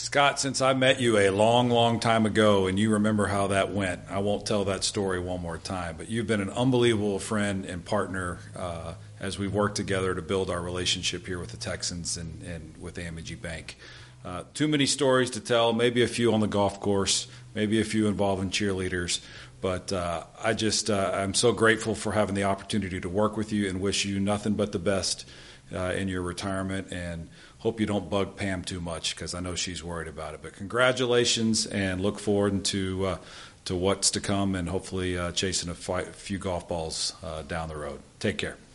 Scott, since I met you a long, long time ago and you remember how that went, I won't tell that story one more time, but you've been an unbelievable friend and partner as we work together to build our relationship here with the Texans and with Amegy Bank. Too many stories to tell, maybe a few on the golf course, maybe a few involving cheerleaders, but I'm so grateful for having the opportunity to work with you and wish you nothing but the best in your retirement, and hope you don't bug Pam too much because I know she's worried about it. But congratulations, and look forward to what's to come, and hopefully chasing a few golf balls down the road. Take care.